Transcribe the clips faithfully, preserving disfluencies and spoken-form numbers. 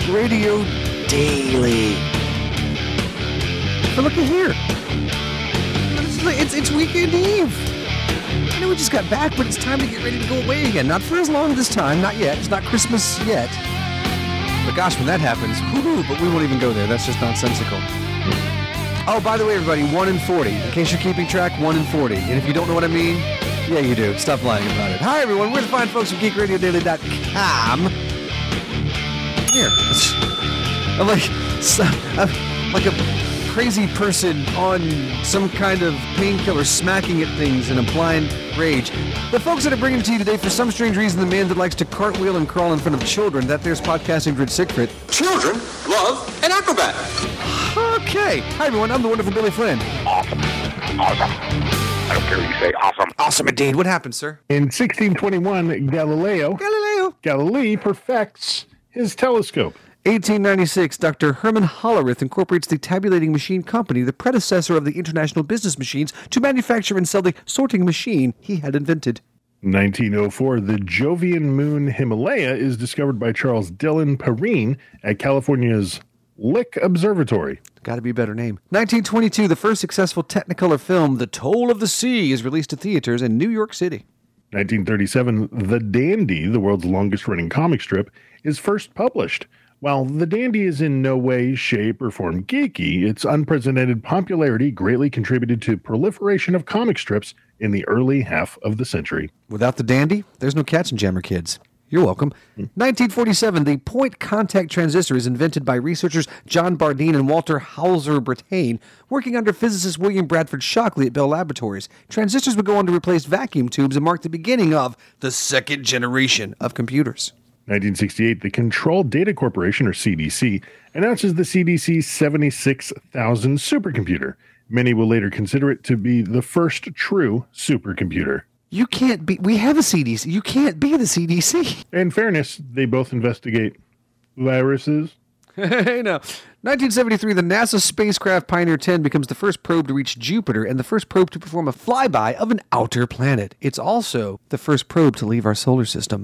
Radio Daily. But look at here. It's, it's, it's weekend eve. I know we just got back, but it's time to get ready to go away again. Not for as long this time, not yet. It's not Christmas yet. But gosh, when that happens, whoo, but we won't even go there. That's just nonsensical. Oh, by the way, everybody, one in forty. In case you're keeping track, one in forty. And if you don't know what I mean, yeah, you do. Stop lying about it. Hi, everyone. We're the fine folks from geek radio daily dot com. Here. I'm like, I'm like a crazy person on some kind of painkiller smacking at things in a blind rage. The folks that are bringing it to you today, for some strange reason, the man that likes to cartwheel and crawl in front of children, that there's podcasting Grid Siegfried. Children love an acrobat. Okay. Hi, everyone. I'm the wonderful Billy Flynn. Awesome. Awesome. I don't care what you say. Awesome. Awesome indeed. What happened, sir? In sixteen twenty-one, Galileo, Galileo. Galilei perfects his telescope. eighteen ninety-six, Doctor Herman Hollerith incorporates the Tabulating Machine Company, the predecessor of the International Business Machines, to manufacture and sell the sorting machine he had invented. nineteen oh four, the Jovian moon Himalaya is discovered by Charles Dillon Perrine at California's Lick Observatory. Got to be a better name. nineteen twenty-two, the first successful Technicolor film, The Toll of the Sea, is released to theaters in New York City. nineteen thirty-seven, The Dandy, the world's longest-running comic strip, is first published. While The Dandy is in no way, shape, or form geeky, its unprecedented popularity greatly contributed to proliferation of comic strips in the early half of the century. Without the Dandy, there's no Katzenjammer Kids. You're welcome. nineteen forty-seven, the point contact transistor is invented by researchers John Bardeen and Walter Hauser Brattain, working under physicist William Bradford Shockley at Bell Laboratories. Transistors would go on to replace vacuum tubes and mark the beginning of the second generation of computers. nineteen sixty-eight, the Control Data Corporation, or C D C, announces the C D C seventy-six thousand supercomputer. Many will later consider it to be the first true supercomputer. You can't be, we have a C D C, you can't be the C D C. In fairness, they both investigate viruses. Hey, now, nineteen seventy-three, the NASA spacecraft Pioneer ten becomes the first probe to reach Jupiter and the first probe to perform a flyby of an outer planet. It's also the first probe to leave our solar system.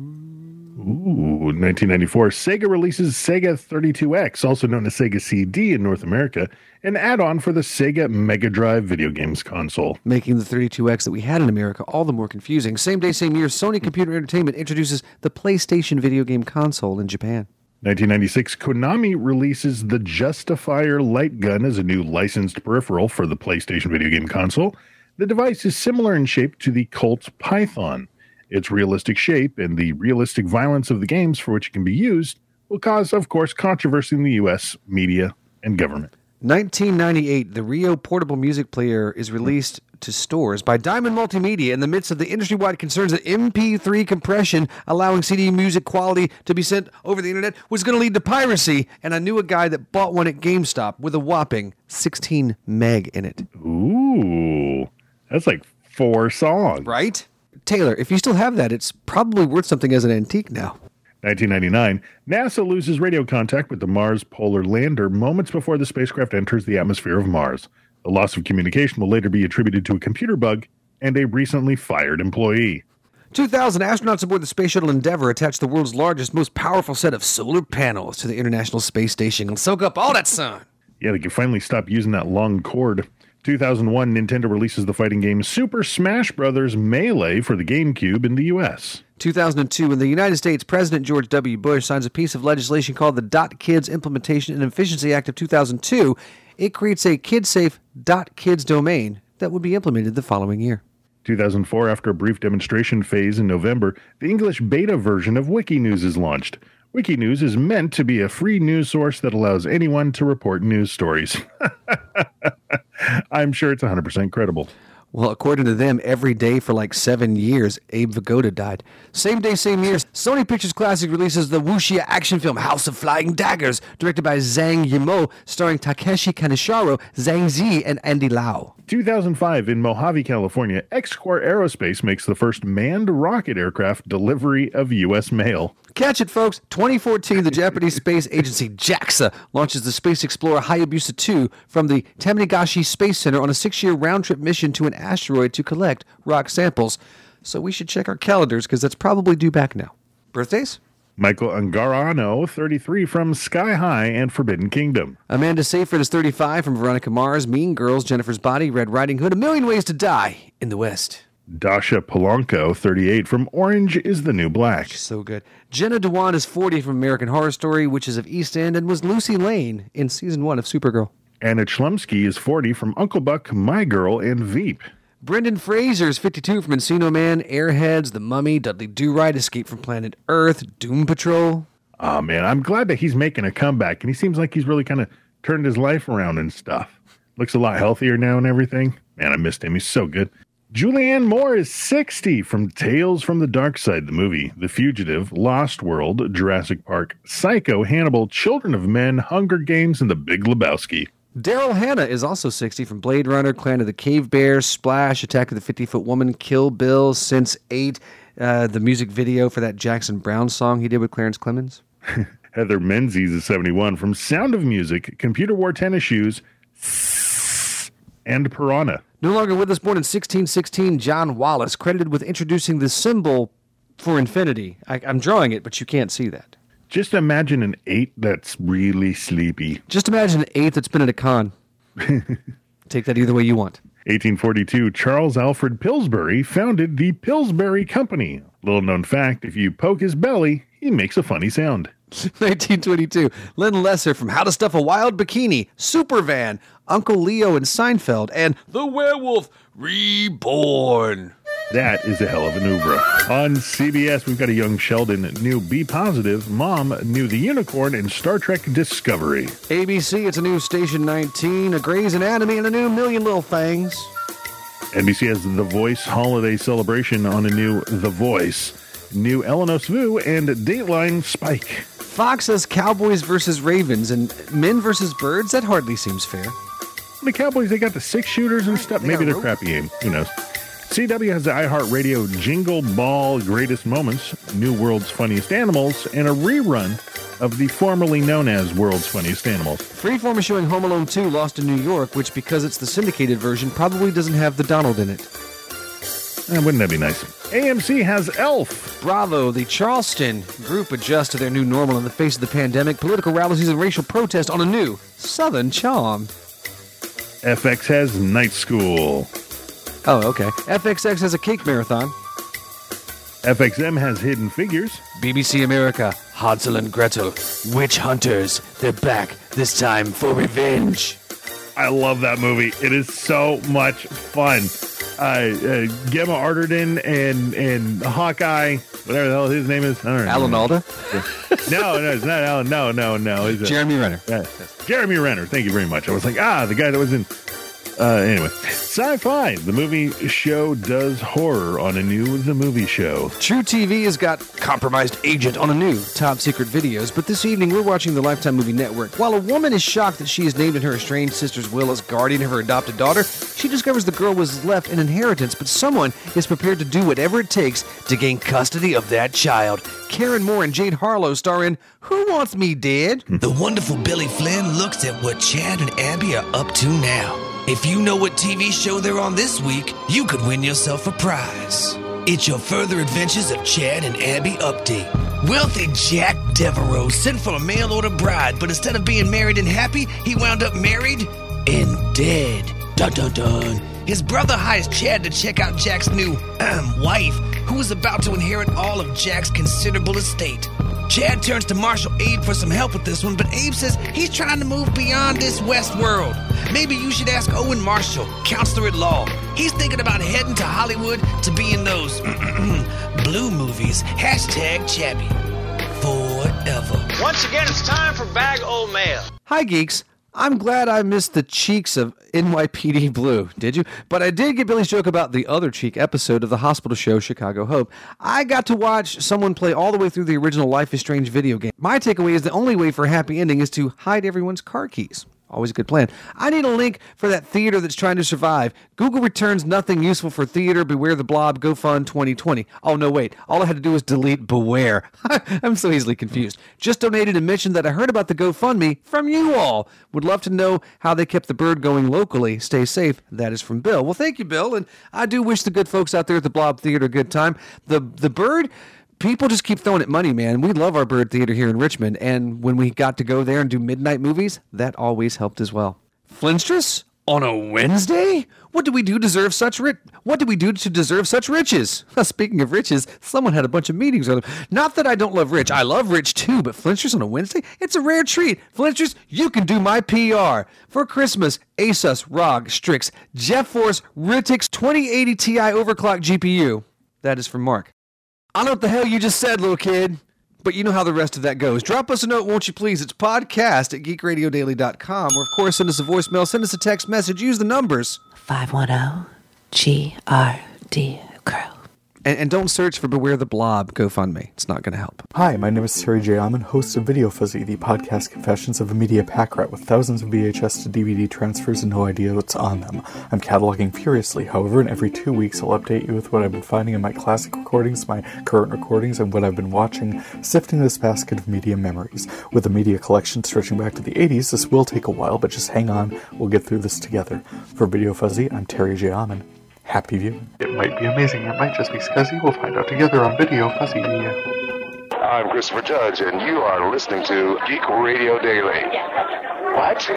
Ooh. Ooh, nineteen ninety-four, Sega releases Sega thirty-two X, also known as Sega C D in North America, an add-on for the Sega Mega Drive video games console. Making the thirty-two X that we had in America all the more confusing. Same day, same year, Sony Computer Entertainment introduces the PlayStation video game console in Japan. nineteen ninety-six, Konami releases the Justifier light gun as a new licensed peripheral for the PlayStation video game console. The device is similar in shape to the Colt Python. Its realistic shape and the realistic violence of the games for which it can be used will cause, of course, controversy in the U S media and government. nineteen ninety-eight, the Rio portable music player is released to stores by Diamond Multimedia in the midst of the industry-wide concerns that M P three compression, allowing C D music quality to be sent over the internet, was going to lead to piracy, and I knew a guy that bought one at GameStop with a whopping sixteen meg in it. Ooh, that's like four songs. Right? Taylor, if you still have that, it's probably worth something as an antique now. nineteen ninety-nine, NASA loses radio contact with the Mars Polar Lander moments before the spacecraft enters the atmosphere of Mars. The loss of communication will later be attributed to a computer bug and a recently fired employee. two thousand, astronauts aboard the Space Shuttle Endeavour attached the world's largest, most powerful set of solar panels to the International Space Station and soak up all that sun. Yeah, they can finally stop using that long cord. two thousand one, Nintendo releases the fighting game Super Smash Bros. Melee for the GameCube in the U S. two thousand two, in the United States, President George W. Bush signs a piece of legislation called the Dot Kids Implementation and Efficiency Act of two thousand two. It creates a kid-safe .kids domain that would be implemented the following year. two thousand four, after a brief demonstration phase in November, the English beta version of Wikinews is launched. Wikinews is meant to be a free news source that allows anyone to report news stories. I'm sure it's one hundred percent credible. Well, according to them, every day for like seven years, Abe Vigoda died. Same day, same year, Sony Pictures Classic releases the wuxia action film House of Flying Daggers, directed by Zhang Yimou, starring Takeshi Kaneshiro, Zhang Zi, and Andy Lau. two thousand five, in Mojave, California, X-Corp Aerospace makes the first manned rocket aircraft delivery of U S mail. Catch it, folks. twenty fourteen, the Japanese space agency JAXA launches the Space Explorer Hayabusa two from the Tamagashi Space Center on a six-year round-trip mission to an asteroid to collect rock samples. So we should check our calendars because that's probably due back now. Birthdays? Michael Angarano, thirty-three, from Sky High and Forbidden Kingdom. Amanda Seyfried is thirty-five, from Veronica Mars, Mean Girls, Jennifer's Body, Red Riding Hood, A Million Ways to Die in the West. Dasha Polanco, thirty-eight, from Orange is the New Black. So good. Jenna Dewan is forty, from American Horror Story, Witches of East End, and was Lucy Lane in season one of Supergirl. Anna Chlumsky is forty, from Uncle Buck, My Girl, and Veep. Brendan Fraser is fifty-two, from Encino Man, Airheads, The Mummy, Dudley Do-Right, Escape from Planet Earth, Doom Patrol. Oh, man, I'm glad that he's making a comeback, and he seems like he's really kind of turned his life around and stuff. Looks a lot healthier now and everything. Man, I missed him. He's so good. Julianne Moore is sixty, from Tales from the Dark Side, the movie, The Fugitive, Lost World, Jurassic Park, Psycho, Hannibal, Children of Men, Hunger Games, and The Big Lebowski. Daryl Hannah is also sixty, from Blade Runner, Clan of the Cave Bear, Splash, Attack of the fifty-Foot Woman, Kill Bill, Sense eight, uh, the music video for that Jackson Browne song he did with Clarence Clemens. Heather Menzies is seventy-one, from Sound of Music, Computer Wore Tennis Shoes, and Piranha. No longer with us, born in sixteen sixteen, John Wallace, credited with introducing the symbol for infinity. I, I'm drawing it, but you can't see that. Just imagine an eight that's really sleepy. Just imagine an eight that's been at a con. Take that either way you want. eighteen forty-two, Charles Alfred Pillsbury founded the Pillsbury Company. Little known fact, if you poke his belly, he makes a funny sound. nineteen twenty-two, Len Lesser from How to Stuff a Wild Bikini, Supervan, Uncle Leo and Seinfeld, and The Werewolf Reborn. That is a hell of an oeuvre. On C B S, we've got a young Sheldon new Be Positive, Mom new The Unicorn, and Star Trek Discovery. A B C, it's a new Station nineteen, a Grey's Anatomy, and a new Million Little Things. N B C has The Voice Holiday Celebration on a new The Voice, new Eleanor Svu, and Dateline Spike. Fox has Cowboys versus Ravens, and Men versus Birds. That hardly seems fair. The Cowboys, they got the six shooters and stuff. They Maybe got they're rope. crappy aim. Who knows? C W has the iHeartRadio Jingle Ball Greatest Moments, New World's Funniest Animals, and a rerun of the formerly known as World's Funniest Animals. Freeform is showing Home Alone two Lost in New York, which, because it's the syndicated version, probably doesn't have the Donald in it. Eh, wouldn't that be nice? A M C has Elf. Bravo, the Charleston group adjusts to their new normal in the face of the pandemic, political rallies, and racial protest on a new Southern charm. F X has Night School. Oh, okay. F X X has a cake marathon. F X M has Hidden Figures. B B C America, Hansel and Gretel, witch hunters. They're back, this time for revenge. I love that movie. It is so much fun. Uh, uh, Gemma Arterton and and Hawkeye, whatever the hell his name is. I don't know. Alan Alda? No, no, it's not Alan. No, no, no. It's, uh, Jeremy Renner. uh, Jeremy Renner. Thank you very much. I was like, ah, the guy that was in. Uh, anyway, Sci-Fi. The movie show does horror on a new The Movie Show. True T V has got Compromised Agent on a new Top Secret Videos, but this evening we're watching the Lifetime Movie Network. While a woman is shocked that she is named in her estranged sister's will as guardian of her adopted daughter, she discovers the girl was left an inheritance, but someone is prepared to do whatever it takes to gain custody of that child. Karen Moore and Jade Harlow star in Who Wants Me Dead? The wonderful Billy Flynn looks at what Chad and Abby are up to now. If you know what T V show they're on this week, you could win yourself a prize. It's your further adventures of Chad and Abby update. Wealthy Jack Devereaux sent for a mail-order bride, but instead of being married and happy, he wound up married and dead. Dun dun dun. His brother hires Chad to check out Jack's new um, wife, who is about to inherit all of Jack's considerable estate. Chad turns to Marshal Abe for some help with this one, but Abe says he's trying to move beyond this West world. Maybe you should ask Owen Marshall, counselor at law. He's thinking about heading to Hollywood to be in those blue movies. Hashtag Chabby. Forever. Once again, it's time for Bag O' Mail. Hi, geeks. I'm glad I missed the cheeks of N Y P D Blue, did you? But I did get Billy's joke about the other cheek episode of the hospital show Chicago Hope. I got to watch someone play all the way through the original Life is Strange video game. My takeaway is the only way for a happy ending is to hide everyone's car keys. Always a good plan. I need a link for that theater that's trying to survive. Google returns nothing useful for theater. Beware the Blob. GoFund twenty twenty. Oh, no, wait. All I had to do was delete Beware. I'm so easily confused. Just donated and mentioned that I heard about the GoFundMe from you all. Would love to know how they kept the bird going locally. Stay safe. That is from Bill. Well, thank you, Bill. And I do wish the good folks out there at the Blob Theater a good time. The, the bird... people just keep throwing it money, man. We love our Bird Theater here in Richmond, and when we got to go there and do midnight movies, that always helped as well. Flinstress? On a Wednesday? What did we do to deserve such ri- What did we do to deserve such riches? Speaking of riches, someone had a bunch of meetings on them. Not that I don't love Rich. I love Rich too, but Flinstress on a Wednesday? It's a rare treat. Flinstress, you can do my P R. For Christmas, Asus R O G Strix GeForce R T X twenty eighty Ti overclock G P U. That is from Mark. I don't know what the hell you just said, little kid. But you know how the rest of that goes. Drop us a note, won't you please? It's podcast at geek radio daily dot com. Or, of course, send us a voicemail, send us a text message, use the numbers. five one zero G R D Crow. And, and don't search for Beware the Blob GoFundMe. It's not going to help. Hi, my name is Terry J. Alman, host of Video Fuzzy, the podcast confessions of a media pack rat with thousands of V H S to D V D transfers and no idea what's on them. I'm cataloging furiously, however, and every two weeks I'll update you with what I've been finding in my classic recordings, my current recordings, and what I've been watching, sifting this basket of media memories. With a media collection stretching back to the eighties, this will take a while, but just hang on, we'll get through this together. For Video Fuzzy, I'm Terry J. Alman. Happy viewing. It might be amazing, it might just be scuzzy. We'll find out together on Video Fuzzy. I'm Christopher Judge, and you are listening to Geek Radio Daily. What?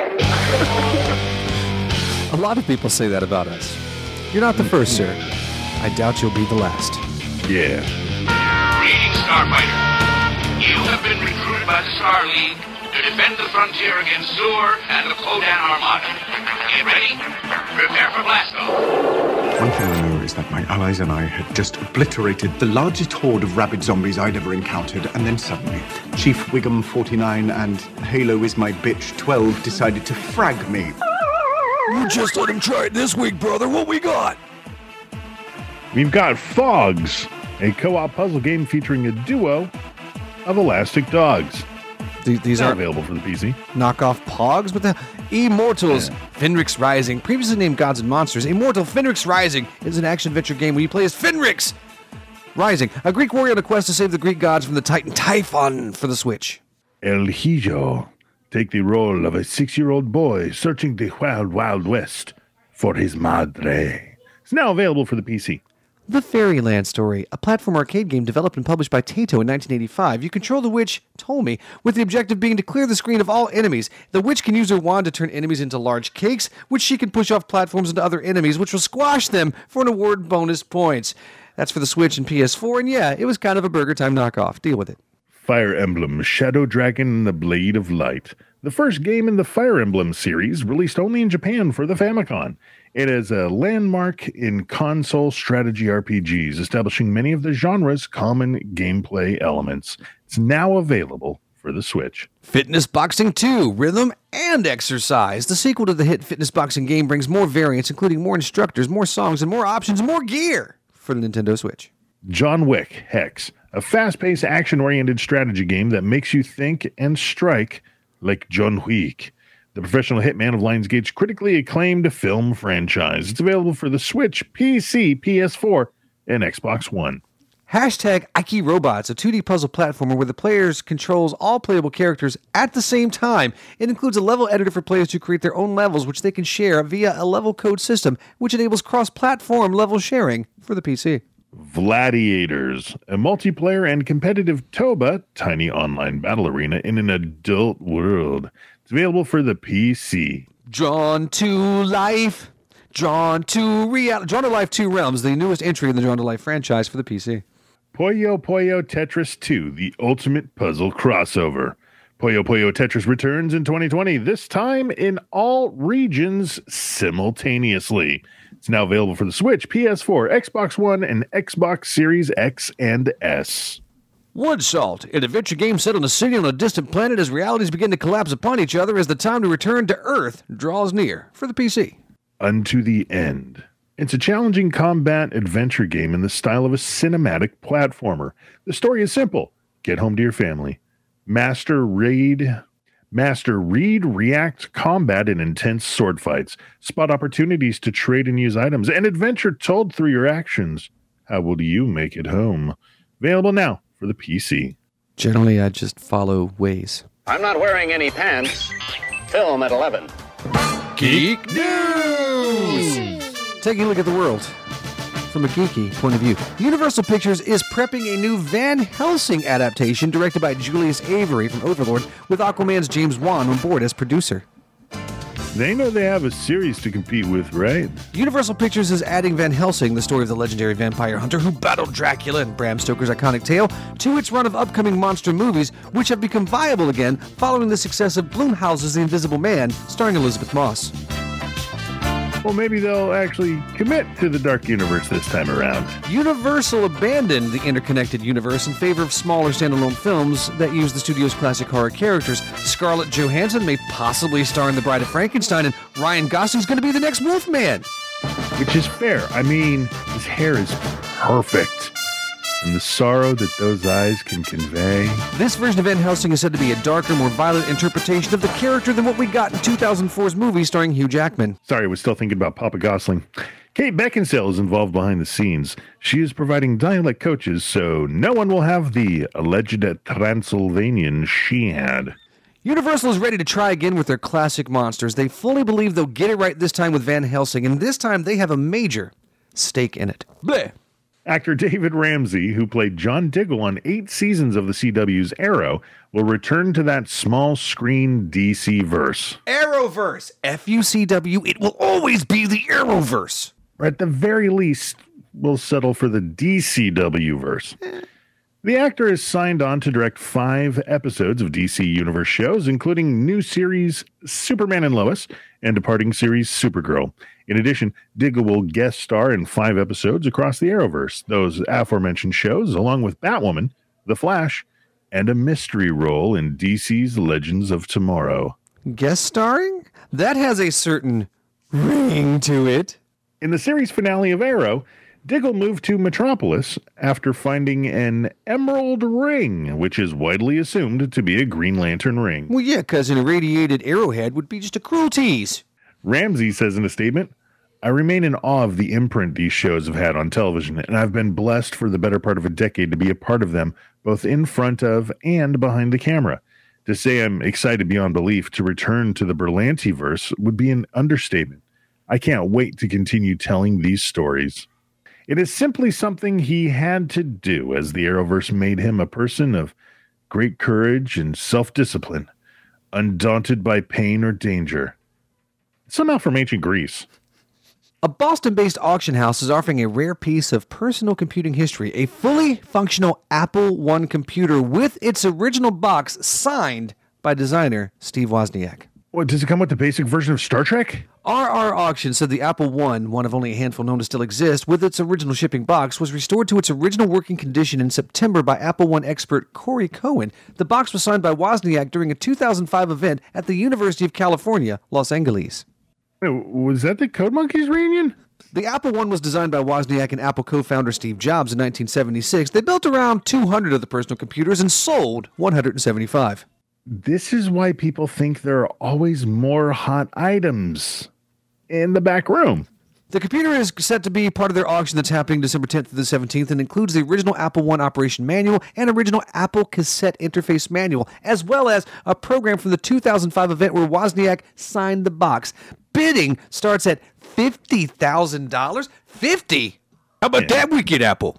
A lot of people say that about us. You're not the first, sir. I doubt you'll be the last. Yeah. Greetings, Starfighter. You have been recruited by the Star League to defend the frontier against Zur and the Kodan Armada. Get ready? Prepare for blastoff. One thing I know is that my allies and I had just obliterated the largest horde of rabid zombies I'd ever encountered, and then suddenly, Chief Wiggum forty-nine and Halo is my bitch twelve decided to frag me. You just let him try it this week, brother. What we got? We've got Fogs, a co-op puzzle game featuring a duo of elastic dogs. These, these Now are available for the P C. knockoff Pogs, but the Immortals, Yeah. Fenrix Rising, previously named Gods and Monsters. Immortal Fenrix Rising is an action-adventure game where you play as Fenrix Rising, a Greek warrior on a quest to save the Greek gods from the Titan Typhon for the Switch. El Hijo, take the role of a six-year-old boy searching the wild, wild west for his madre. It's now available for the P C. The Fairyland Story, a platform arcade game developed and published by Taito in nineteen eighty-five. You control the witch, Ptolemy, with the objective being to clear the screen of all enemies. The witch can use her wand to turn enemies into large cakes, which she can push off platforms into other enemies, which will squash them for an award bonus points. That's for the Switch and P S four, and yeah, it was kind of a Burger Time knockoff. Deal with it. Fire Emblem, Shadow Dragon and the Blade of Light. The first game in the Fire Emblem series, released only in Japan for the Famicom. It is a landmark in console strategy R P Gs, establishing many of the genre's common gameplay elements. It's now available for the Switch. Fitness Boxing two, Rhythm and Exercise. The sequel to the hit Fitness Boxing game brings more variants, including more instructors, more songs, and more options, and more gear for the Nintendo Switch. John Wick, Hex, a fast-paced, action-oriented strategy game that makes you think and strike like John Wick. The professional hitman of Lionsgate's critically acclaimed film franchise. It's available for the Switch, P C, P S four, and Xbox One. Hashtag Ike Robots, a two D puzzle platformer where the players controls all playable characters at the same time. It includes a level editor for players to create their own levels, which they can share via a level code system, which enables cross-platform level sharing for the P C. Gladiators, a multiplayer and competitive Toba, tiny online battle arena in an adult world. It's available for the P C. Drawn to Life. Drawn to Reality. Drawn to Life two Realms, the newest entry in the Drawn to Life franchise for the P C. Puyo Puyo Tetris two, the ultimate puzzle crossover. Puyo Puyo Tetris returns in twenty twenty, this time in all regions simultaneously. It's now available for the Switch, P S four, Xbox One, and Xbox Series X and S. Woodsalt, an adventure game set on a city on a distant planet as realities begin to collapse upon each other as the time to return to Earth draws near for the P C. Unto the End. It's a challenging combat adventure game in the style of a cinematic platformer. The story is simple. Get home to your family. Master raid... Master read, react, combat, and intense sword fights. Spot opportunities to trade and use items. An adventure told through your actions. How will you make it home? Available now for the P C. Generally, I just follow ways. I'm not wearing any pants. Film at eleven. Geek News! Taking a look at the world. from a geeky point of view. Universal Pictures is prepping a new Van Helsing adaptation directed by Julius Avery from Overlord, with Aquaman's James Wan on board as producer. They know they have a series to compete with, right? Universal Pictures is adding Van Helsing, the story of the legendary vampire hunter who battled Dracula and Bram Stoker's iconic tale, to its run of upcoming monster movies, which have become viable again following the success of Blumhouse's The Invisible Man, starring Elizabeth Moss. Well, maybe they'll actually commit to the Dark Universe this time around. Universal abandoned the interconnected universe in favor of smaller standalone films that use the studio's classic horror characters. Scarlett Johansson may possibly star in The Bride of Frankenstein, and Ryan Gosling's going to be the next Wolfman. Which is fair. I mean, his hair is perfect. And the sorrow that those eyes can convey. This version of Van Helsing is said to be a darker, more violent interpretation of the character than what we got in two thousand four's movie starring Hugh Jackman. Sorry, I was still thinking about Papa Gosling. Kate Beckinsale is involved behind the scenes. She is providing dialect coaches, so no one will have the alleged Transylvanian she had. Universal is ready to try again with their classic monsters. They fully believe they'll get it right this time with Van Helsing, and this time they have a major stake in it. Bleh. Actor David Ramsey, who played John Diggle on eight seasons of the C W's Arrow, will return to that small-screen D C-verse. Arrowverse! F U C W, it will always be the Arrowverse! Or at the very least, we'll settle for the D C W-verse. The actor is signed on to direct five episodes of D C Universe shows, including new series Superman and Lois and departing series Supergirl. In addition, Diggle will guest star in five episodes across the Arrowverse, those aforementioned shows, along with Batwoman, The Flash, and a mystery role in D C's Legends of Tomorrow. Guest starring? That has a certain ring to it. In the series finale of Arrow, Diggle moved to Metropolis after finding an emerald ring, which is widely assumed to be a Green Lantern ring. Well, yeah, because an irradiated arrowhead would be just a cruel tease. Ramsey says in a statement, "I remain in awe of the imprint these shows have had on television, and I've been blessed for the better part of a decade to be a part of them, both in front of and behind the camera. To say I'm excited beyond belief to return to the Berlanti-verse would be an understatement. I can't wait to continue telling these stories. It is simply something he had to do, as the Arrowverse made him a person of great courage and self-discipline, undaunted by pain or danger." Somehow from ancient Greece. A Boston-based auction house is offering a rare piece of personal computing history, a fully functional Apple one computer with its original box signed by designer Steve Wozniak. What, does it come with the basic version of Star Trek? R R Auction said the Apple one, one of only a handful known to still exist, with its original shipping box, was restored to its original working condition in September by Apple one expert Corey Cohen. The box was signed by Wozniak during a two thousand five event at the University of California, Los Angeles. Wait, was that the Code Monkeys reunion? The Apple one was designed by Wozniak and Apple co-founder Steve Jobs in nineteen seventy-six. They built around two hundred of the personal computers and sold one hundred seventy-five. This is why people think there are always more hot items in the back room. The computer is set to be part of their auction that's happening December tenth through the seventeenth and includes the original Apple one operation manual and original Apple cassette interface manual, as well as a program from the two thousand five event where Wozniak signed the box. Bidding starts at fifty thousand dollars. fifty? How about yeah. that wicked Apple?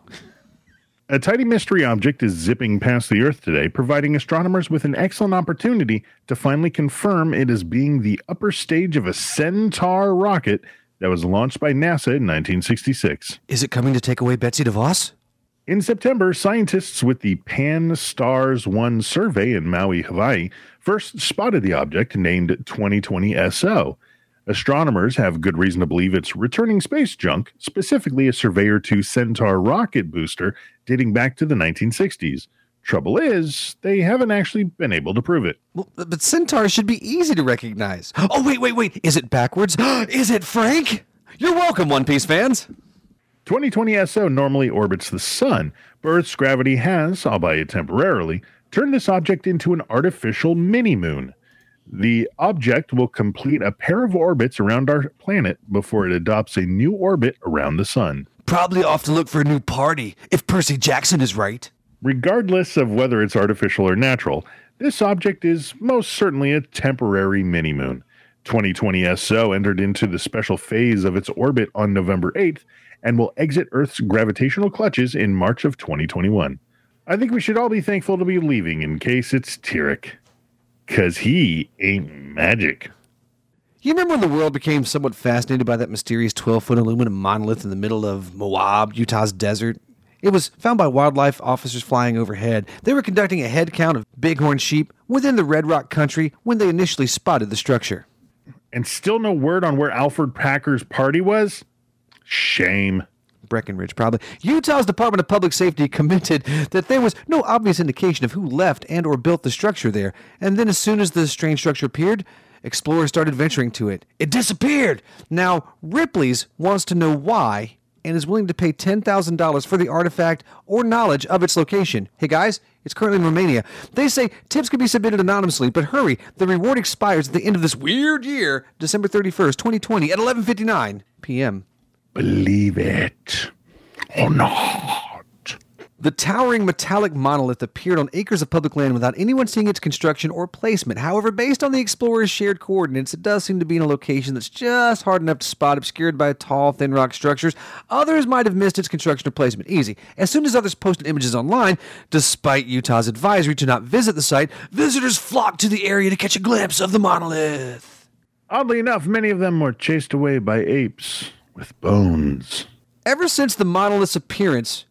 A tiny mystery object is zipping past the Earth today, providing astronomers with an excellent opportunity to finally confirm it as being the upper stage of a Centaur rocket that was launched by NASA in nineteen sixty-six. Is it coming to take away Betsy DeVos? In September, scientists with the Pan-STARRS one survey in Maui, Hawaii, first spotted the object named twenty twenty S O. Astronomers have good reason to believe it's returning space junk, specifically a Surveyor two Centaur rocket booster dating back to the nineteen sixties. Trouble is, they haven't actually been able to prove it. Well, but Centaur should be easy to recognize. Oh, wait, wait, wait. Is it backwards? Is it Frank? You're welcome, One Piece fans. twenty twenty S O normally orbits the sun, but Earth's gravity has, albeit temporarily, turned this object into an artificial mini-moon. The object will complete a pair of orbits around our planet before it adopts a new orbit around the sun. Probably off to look for a new party, if Percy Jackson is right. Regardless of whether it's artificial or natural, this object is most certainly a temporary mini-moon. twenty twenty S O entered into the special phase of its orbit on November eighth and will exit Earth's gravitational clutches in March of twenty twenty-one. I think we should all be thankful to be leaving in case it's Tyrek, because he ain't magic. You remember when the world became somewhat fascinated by that mysterious twelve-foot aluminum monolith in the middle of Moab, Utah's desert? It was found by wildlife officers flying overhead. They were conducting a head count of bighorn sheep within the Red Rock country when they initially spotted the structure. And still no word on where Alfred Packer's party was? Shame. Breckenridge, probably. Utah's Department of Public Safety commented that there was no obvious indication of who left and or built the structure there. And then as soon as the strange structure appeared, explorers started venturing to it. It disappeared! Now, Ripley's wants to know why and is willing to pay ten thousand dollars for the artifact or knowledge of its location. Hey guys, it's currently in Romania. They say tips can be submitted anonymously, but hurry, the reward expires at the end of this weird year, December thirty-first, twenty twenty, at eleven fifty-nine p.m. Believe it or not. The towering metallic monolith appeared on acres of public land without anyone seeing its construction or placement. However, based on the explorers' shared coordinates, it does seem to be in a location that's just hard enough to spot, obscured by tall, thin rock structures. Others might have missed its construction or placement. Easy. As soon as others posted images online, despite Utah's advisory to not visit the site, visitors flocked to the area to catch a glimpse of the monolith. Oddly enough, many of them were chased away by apes with bones. Ever since the monolith's appearance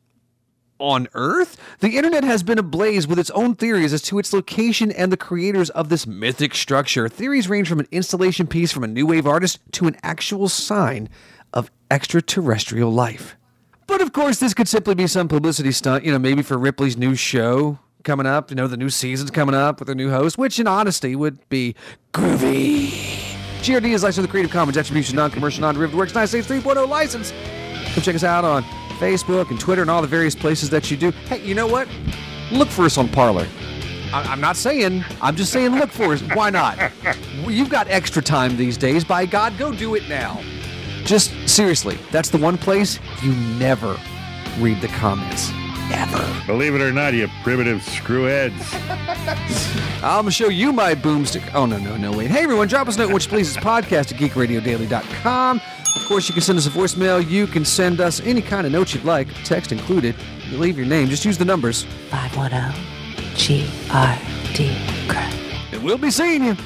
on Earth, the internet has been ablaze with its own theories as to its location and the creators of this mythic structure. Theories range from an installation piece from a new wave artist to an actual sign of extraterrestrial life. But of course, this could simply be some publicity stunt, you know, maybe for Ripley's new show coming up, you know, the new season's coming up with their new host, which in honesty would be groovy. G R D is licensed with the Creative Commons Attribution, Non-Commercial, Non-Derivative Works, United States three point oh license. Come check us out on Facebook and Twitter and all the various places that you do. Hey, you know what? Look for us on Parler. I- I'm not saying, I'm just saying look for us. Why not? You've got extra time these days. By God, go do it now. Just seriously, that's the one place you never read the comments. Ever. Believe it or not, you primitive screwheads. I'm going to show you my boomstick. Oh, no, no, no, wait. Hey, everyone, drop us a note, which please is podcast at geek radio daily dot com. Of course, you can send us a voicemail. You can send us any kind of note you'd like, text included. You leave your name. Just use the numbers. five one zero G R D. And we'll be seeing you.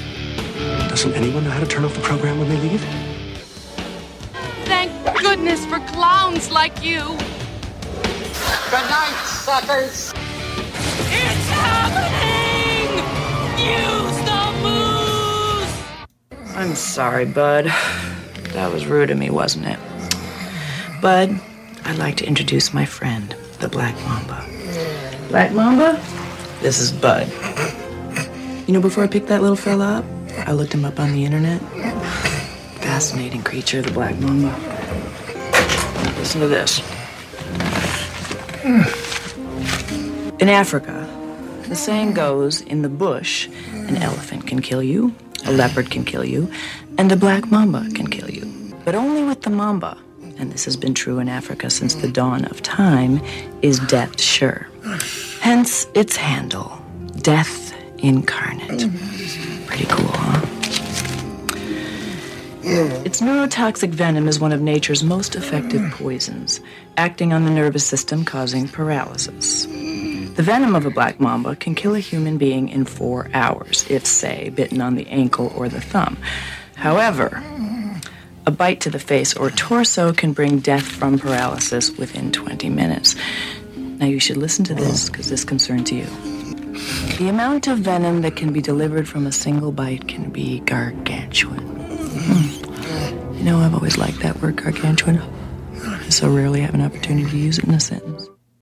Doesn't anyone know how to turn off the program when they leave? Thank goodness for clowns like you. Good night, suckers. It's happening! Use the moose! I'm sorry, Bud. That was rude of me, wasn't it? Bud, I'd like to introduce my friend, the Black Mamba. Black Mamba? This is Bud. You know, before I picked that little fella up, I looked him up on the internet. Fascinating creature, the Black Mamba. Listen to this. In Africa, the saying goes, in the bush, an elephant can kill you, a leopard can kill you, and a black mamba can kill you. But only with the mamba, and this has been true in Africa since the dawn of time, is death sure. Hence its handle, Death Incarnate. Pretty cool, huh? Its neurotoxic venom is one of nature's most effective poisons, acting on the nervous system, causing paralysis. The venom of a black mamba can kill a human being in four hours, if, say, bitten on the ankle or the thumb. However, a bite to the face or torso can bring death from paralysis within twenty minutes. Now, you should listen to this, because this concerns you. The amount of venom that can be delivered from a single bite can be gargantuan. Hmm. You know, I've always liked that word, gargantuan. I so rarely have an opportunity to use it in a sentence.